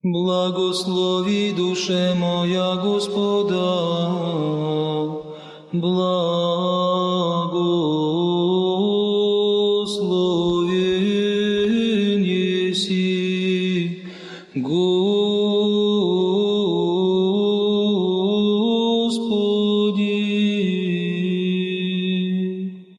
Благослови, душе моя, Господа, благословен еси, Господи.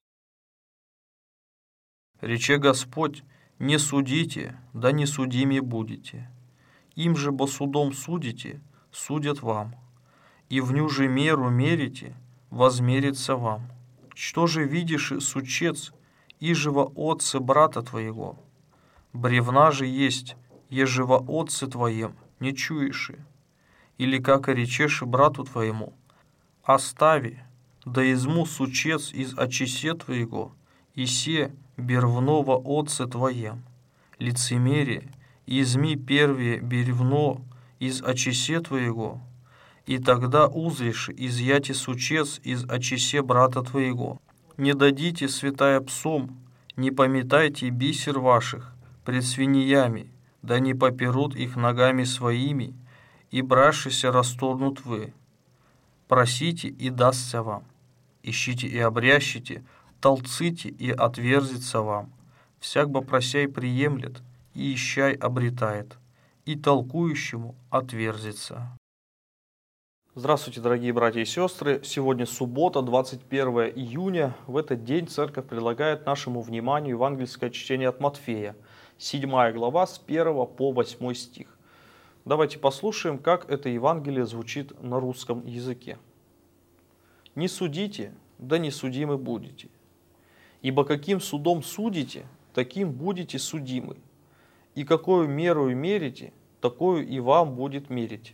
Рече Господь: не судите, да не судими будете. Им же бо судом судите, судят вам, и вню же меру мерите, возмерится вам. Что же видишь, сучец, ижего отце брата твоего? Бревна же есть, ежего отце твоем не чуешь. Или как и речешь брату твоему: остави, да изму сучец из очисе твоего, и се бервного отце твоем. Лицемерие, изми первее бревно из очисе твоего, и тогда узришь изъяти сучец из очисе брата твоего. Не дадите, святая, псом, не пометайте бисер ваших пред свиньями, да не поперут их ногами своими, и брашися расторнут вы. Просите, и дастся вам, ищите и обрящите, толците, и отверзится вам. Всяк бо просяй приемлет, и ищай обретает, и толкующему отверзится. Здравствуйте, дорогие братья и сестры! Сегодня суббота, 21 июня. В этот день церковь предлагает нашему вниманию евангельское чтение от Матфея, 7 глава с 1 по 8 стих. Давайте послушаем, как это Евангелие звучит на русском языке. «Не судите, да не судимы будете. Ибо каким судом судите, таким будете судимы. И какую меру мерите, такую и вам будет мерить.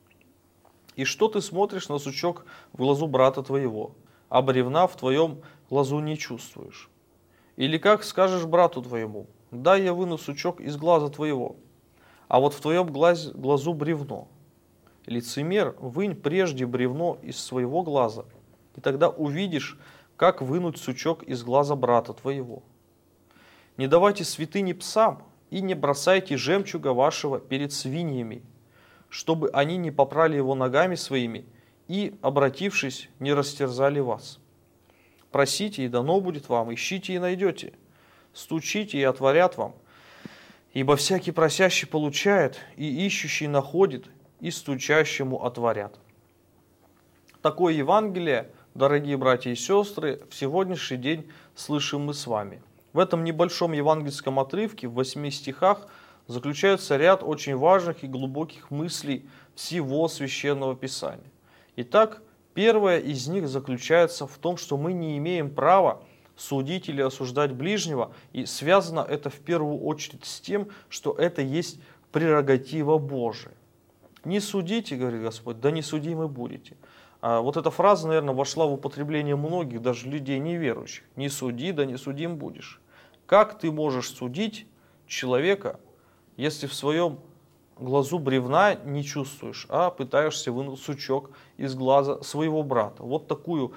И что ты смотришь на сучок в глазу брата твоего, а бревна в твоем глазу не чувствуешь? Или как скажешь брату твоему: дай я выну сучок из глаза твоего, а вот в твоем глазу бревно? Лицемер, вынь прежде бревно из своего глаза, и тогда увидишь, как вынуть сучок из глаза брата твоего. Не давайте святыни псам, и не бросайте жемчуга вашего перед свиньями, чтобы они не попрали его ногами своими и, обратившись, не растерзали вас. Просите, и дано будет вам, ищите, и найдете, стучите, и отворят вам. Ибо всякий просящий получает, и ищущий находит, и стучащему отворят». Такое Евангелие, дорогие братья и сестры, в сегодняшний день слышим мы с вами. В этом небольшом евангельском отрывке, в 8 стихах, заключается ряд очень важных и глубоких мыслей всего Священного Писания. Итак, первая из них заключается в том, что мы не имеем права судить или осуждать ближнего, и связано это в первую очередь с тем, что это есть прерогатива Божия. «Не судите, — говорит Господь, — да не судимы будете». Вот эта фраза, наверное, вошла в употребление многих, даже людей неверующих. «Не суди, да не судим будешь». Как ты можешь судить человека, если в своем глазу бревна не чувствуешь, а пытаешься вынуть сучок из глаза своего брата? Вот такую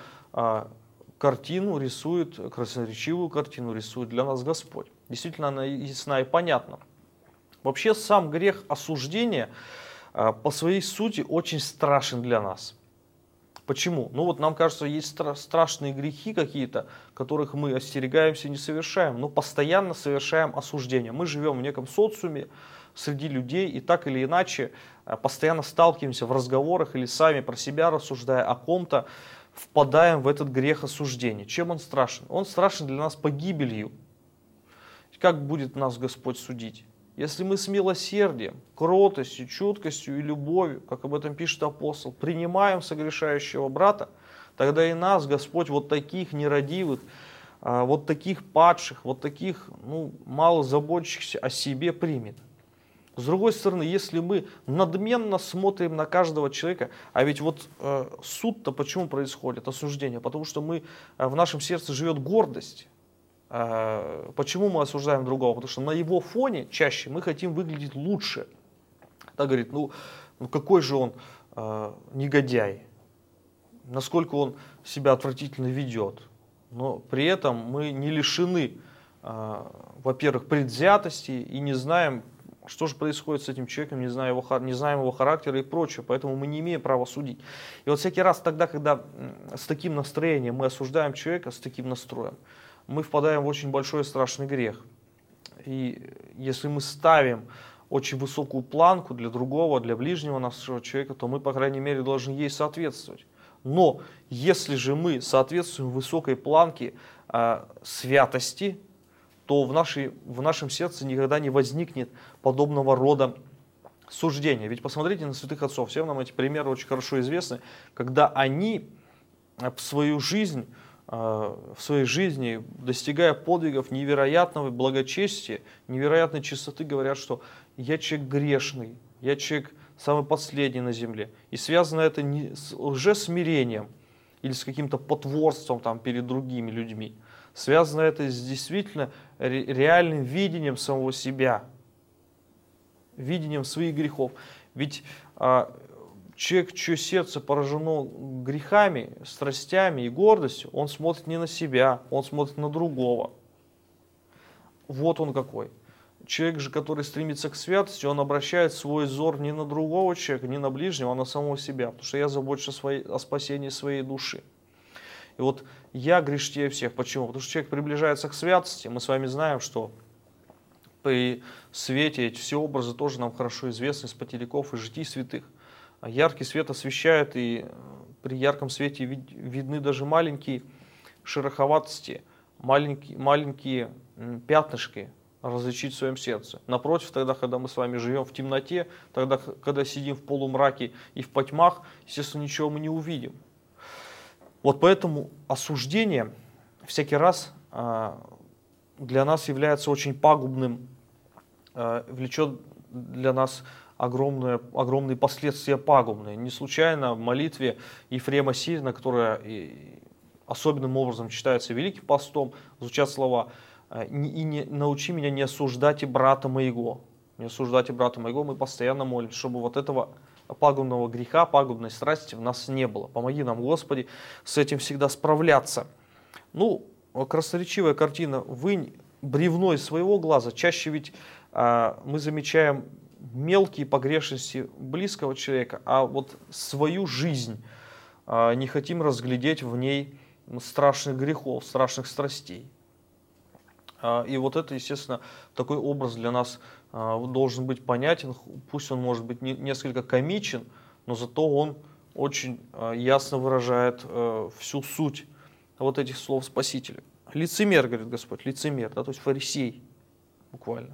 картину рисует, красноречивую картину рисует для нас Господь. Действительно, она ясна и понятна. Вообще, сам грех осуждения по своей сути очень страшен для нас. Почему? Ну вот нам кажется, есть страшные грехи какие-то, которых мы остерегаемся, не совершаем, но постоянно совершаем осуждение. Мы живем в неком социуме, среди людей, и так или иначе постоянно сталкиваемся в разговорах или сами про себя рассуждая о ком-то, впадаем в этот грех осуждения. Чем он страшен? Он страшен для нас погибелью. Как будет нас Господь судить? Если мы с милосердием, кротостью, чуткостью и любовью, как об этом пишет апостол, принимаем согрешающего брата, тогда и нас Господь вот таких нерадивых, вот таких падших, вот таких мало заботящихся о себе примет. С другой стороны, если мы надменно смотрим на каждого человека, а ведь вот суд-то почему происходит, осуждение? Потому что в нашем сердце живет гордость. Почему мы осуждаем другого? Потому что на его фоне чаще мы хотим выглядеть лучше. Так говорит, какой же он негодяй, насколько он себя отвратительно ведет. Но при этом мы не лишены, во-первых, предвзятости и не знаем, что же происходит с этим человеком, не знаем его характера и прочее, поэтому мы не имеем права судить. И вот всякий раз тогда, когда с таким настроением мы осуждаем человека, с таким настроем, мы впадаем в очень большой и страшный грех. И если мы ставим очень высокую планку для другого, для ближнего нашего человека, то мы, по крайней мере, должны ей соответствовать. Но если же мы соответствуем высокой планке святости, то в нашем сердце никогда не возникнет подобного рода суждения. Ведь посмотрите на святых отцов, всем нам эти примеры очень хорошо известны, когда они в своей жизни, достигая подвигов невероятного благочестия, невероятной чистоты, говорят, что я человек грешный, я человек самый последний на земле. И связано это не с лжесмирением или с каким-то потворством там, перед другими людьми. Связано это с действительно реальным видением самого себя, видением своих грехов. Ведь человек, чье сердце поражено грехами, страстями и гордостью, он смотрит не на себя, он смотрит на другого. Вот он какой. Человек же, который стремится к святости, он обращает свой взор не на другого человека, не на ближнего, а на самого себя. Потому что я забочусь о спасении своей души. И вот я грешнее всех. Почему? Потому что человек приближается к святости. Мы с вами знаем, что при свете эти все образы тоже нам хорошо известны из потеликов и житий святых. Яркий свет освещает, и при ярком свете видны даже маленькие шероховатости, маленькие пятнышки различить в своем сердце. Напротив, тогда, когда мы с вами живем в темноте, тогда, когда сидим в полумраке и в потьмах, естественно, ничего мы не увидим. Вот поэтому осуждение всякий раз для нас является очень пагубным, влечет для нас огромные последствия пагубные. Не случайно в молитве Ефрема Сирина, которая особенным образом читается Великим постом, звучат слова «И не научи меня не осуждать и брата моего». Не осуждать и брата моего, мы постоянно молимся, чтобы вот этого пагубного греха, пагубной страсти в нас не было. Помоги нам, Господи, с этим всегда справляться. Ну, красноречивая картина. Вынь бревно из своего глаза. Чаще ведь мы замечаем мелкие погрешности близкого человека, а вот свою жизнь не хотим разглядеть в ней страшных грехов, страшных страстей. И вот это, естественно, такой образ для нас должен быть понятен, пусть он может быть несколько комичен, но зато он очень ясно выражает всю суть вот этих слов Спасителя. Лицемер, говорит Господь, лицемер, да, то есть фарисей, буквально.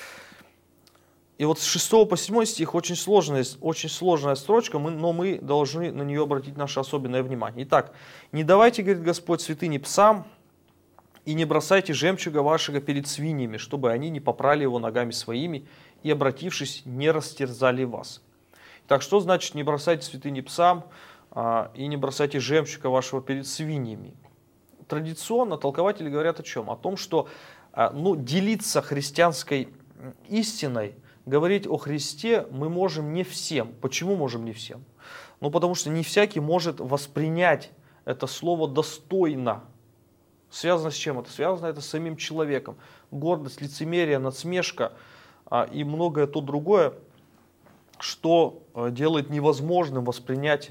И вот с 6 по 7 стих очень сложная строчка, но мы должны на нее обратить наше особенное внимание. Итак, не давайте, говорит Господь, святыни псам, и не бросайте жемчуга вашего перед свиньями, чтобы они не попрали его ногами своими и, обратившись, не растерзали вас. Так что значит не бросайте святыни псам и не бросайте жемчуга вашего перед свиньями? Традиционно толкователи говорят о чем? О том, что делиться христианской истиной, говорить о Христе мы можем не всем. Почему можем не всем? Ну, потому что не всякий может воспринять это слово достойно. Связано с чем это? Связано это с самим человеком. Гордость, лицемерие, надсмешка и многое то другое, что делает невозможным воспринять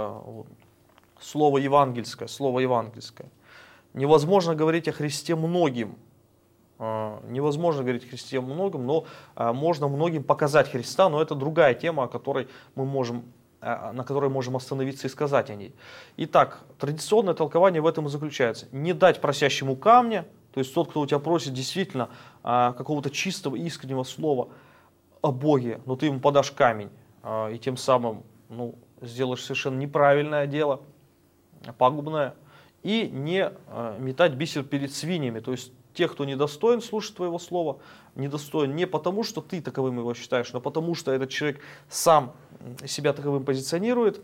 слово евангельское. Невозможно говорить о Христе многим. Невозможно говорить о Христе многим, но можно многим показать Христа, но это другая тема, на которой можем остановиться и сказать о ней. Итак, традиционное толкование в этом и заключается. Не дать просящему камня, то есть тот, кто у тебя просит действительно какого-то чистого, искреннего слова о Боге, но ты ему подашь камень, и тем самым сделаешь совершенно неправильное дело, пагубное, и не метать бисер перед свиньями, то есть тех, кто недостоин слушать твоего слова, недостоин не потому, что ты таковым его считаешь, но потому, что этот человек сам себя таковым позиционирует,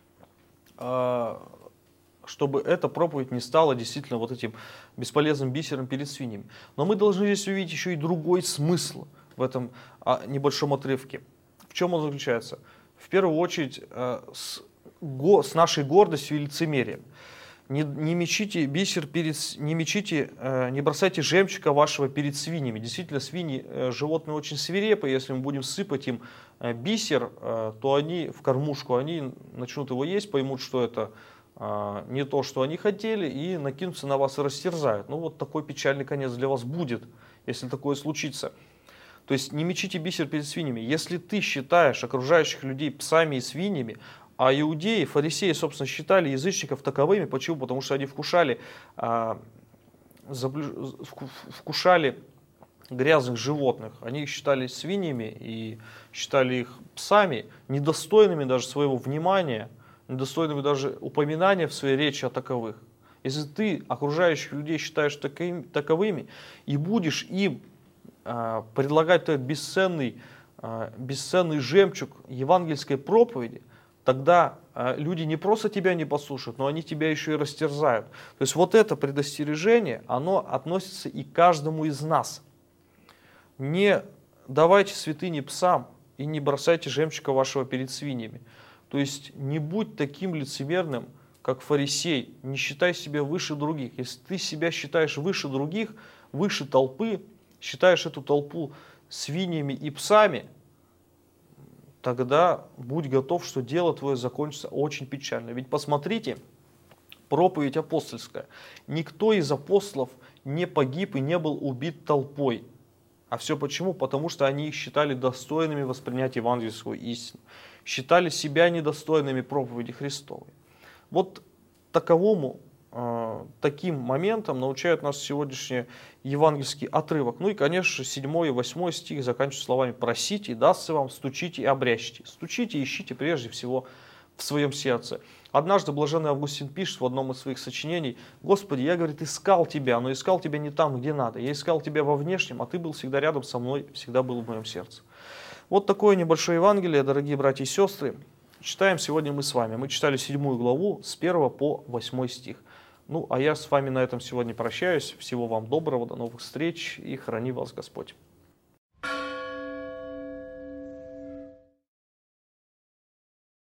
чтобы эта проповедь не стала действительно вот этим бесполезным бисером перед свиньями. Но мы должны здесь увидеть еще и другой смысл в этом небольшом отрывке. В чем он заключается? В первую очередь с нашей гордостью и лицемерием. Не мечите бисер не бросайте жемчуга вашего перед свиньями. Действительно, свиньи животные очень свирепые. Если мы будем сыпать им бисер, то они в кормушку, они начнут его есть, поймут, что это не то, что они хотели, и накинутся на вас и растерзают. Ну вот такой печальный конец для вас будет, если такое случится. То есть не мечите бисер перед свиньями. Если ты считаешь окружающих людей псами и свиньями, а иудеи, фарисеи, собственно, считали язычников таковыми. Почему? Потому что они вкушали грязных животных. Они их считали свиньями и считали их псами, недостойными даже своего внимания, недостойными даже упоминания в своей речи о таковых. Если ты окружающих людей считаешь таковыми и будешь им предлагать этот бесценный жемчуг евангельской проповеди, тогда люди не просто тебя не послушают, но они тебя еще и растерзают. То есть вот это предостережение, оно относится и к каждому из нас. Не давайте святыни псам и не бросайте жемчуга вашего перед свиньями. То есть не будь таким лицемерным, как фарисей, не считай себя выше других. Если ты себя считаешь выше других, выше толпы, считаешь эту толпу свиньями и псами, тогда будь готов, что дело твое закончится очень печально. Ведь посмотрите, проповедь апостольская. Никто из апостолов не погиб и не был убит толпой. А все почему? Потому что они их считали достойными воспринять евангельскую истину. Считали себя недостойными проповеди Христовой. Вот таким моментом научает нас сегодняшний евангельский отрывок. Ну и, конечно же, 7 и 8 стих заканчиваются словами «просите, и дастся вам, стучите и обрящите». Стучите и ищите прежде всего в своем сердце. Однажды блаженный Августин пишет в одном из своих сочинений: «Господи, я, говорит, искал Тебя, но искал Тебя не там, где надо. Я искал Тебя во внешнем, а Ты был всегда рядом со мной, всегда был в моем сердце». Вот такое небольшое Евангелие, дорогие братья и сестры. Читаем сегодня мы с вами. Мы читали 7 главу с 1 по 8 стих. Ну, а я с вами на этом сегодня прощаюсь. Всего вам доброго, до новых встреч и храни вас Господь.